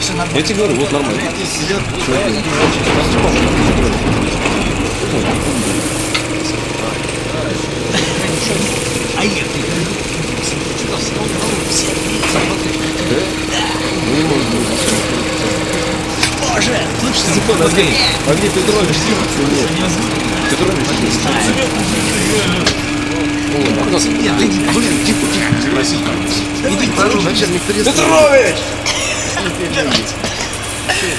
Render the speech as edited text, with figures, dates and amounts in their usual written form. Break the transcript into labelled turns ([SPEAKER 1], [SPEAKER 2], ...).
[SPEAKER 1] Я тебе говорю, вот нормально.
[SPEAKER 2] Боже, слышите,
[SPEAKER 1] Степан, Андрей, ты тронешь? Ты тронешь?
[SPEAKER 2] Начальник
[SPEAKER 1] Петрович!